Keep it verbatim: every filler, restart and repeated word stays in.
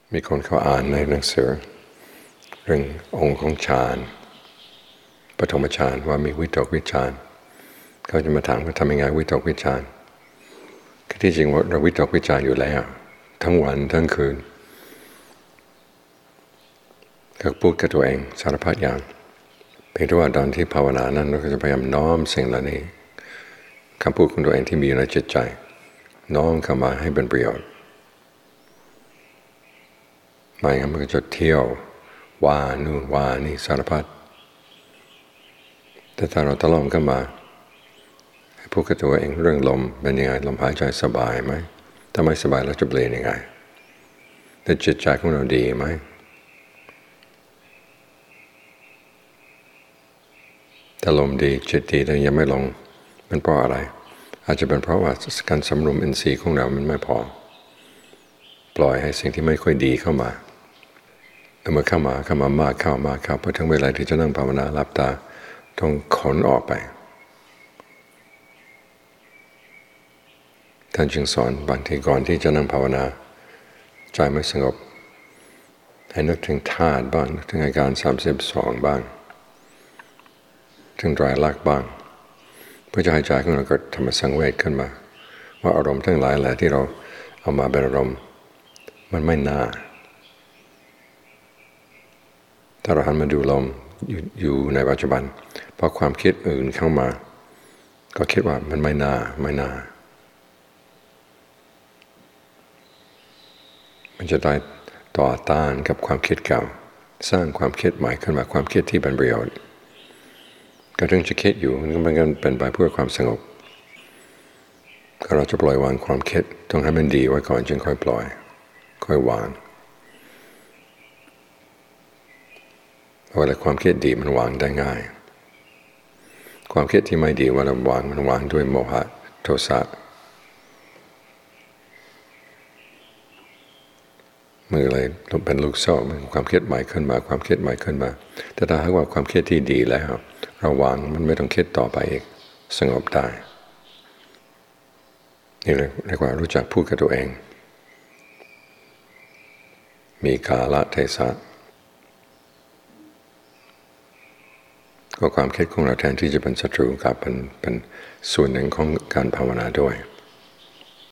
มีคนเขาอ่านในหนังสือเรื่ององค์ของฌานปฐมฌานว่ามีวิตกวิจารเขาจะมาถามว่าทำยังไงวิตกวิจารที่จริงว่าเราวิตกวิจารอยู่แล้วทั้งวันทั้งคืนเขาพูดกับตัวเองสารพัดอย่างเพียงแต่ว่าตอนที่ภาวนานั้นเราก็จะพยายามน้อมสิ่งเหล่านี้คำพูดของตัวเองที่มีอยู่ในจิตใจน้อมเข้ามาให้เป็นประโยชน์ไม่งั้นมันก็จะเที่ยวว่านู่นว่านี่สารพัดแต่ถ้าเราตะล่อมเข้ามาให้พูดกับตัวเองเรื่องลมเป็นยังไงลมหายใจสบายไหมถ้าไม่สบายเราจะเปลี่ยนยังไงแต่จิตใจของเราดีไหมถ้าลมดีจิตดีแต่ยังไม่ลงมันเพราะอะไรอาจจะเป็นเพราะว่าการสำรวมอินทรีย์ของเรามันไม่พอปล่อยให้สิ่งที่ไม่ค่อยดีเข้ามาเมื่อเข้ามาเข้ามามากเข้ามากเข้าพอถึงเวลาที่จะนั่งภาวนาหลับตาต้องขนออกไปท่านจึงสอนบางทีก่อนที่จะนั่งภาวนาใจไม่สงบให้นึกถึงธาตุบ้างนึกถึงอาการสามสิบสองบ้างถึงไตรลักษณ์บ้างเพื่อจะให้ใจของเราเกิดธรรมสังเวชขึ้นมาว่าอารมณ์ทั้งหลายแหละที่เราเอามาเป็นอารมณ์มันไม่น่าถ้าเราหันมาดูลม อ, ย, อยู่ในปัจจุบันพอความคิดอื่นเข้ามาก็คิดว่ามันไม่น่าไม่น่ามันจะได้ต่อต้านกับความคิดเก่าสร้างความคิดใหม่ขึ้นมาความคิดที่เป็นประโยชน์ก็ถึงจะคิดอยู่มันก็เป็นไปเพื่อความสงบก็เราจะปล่อยวางความคิดต้องให้มันดีไว้ก่อนจึงค่อยปล่อยค่อยวางเวลาความคิดดีมันวางได้ง่ายความคิดที่ไม่ดีเวลาวางมันวางด้วยโมหะโทสะมืออะไรเป็นลูกโซ่ความคิดใหม่ขึ้นมาความคิดใหม่ขึ้นมาแต่ถ้าหากว่าความคิดที่ดีแล้วเราวางมันไม่ต้องคิดต่อไปอีกสงบได้นี่เรียกว่ารู้จักพูดกับตัวเองมีกาลเทศะก็ความคิดของเราแทนที่จะเป็นศัตรูกับเป็นเป็นส่วนหนึ่งของการภาวนาด้วย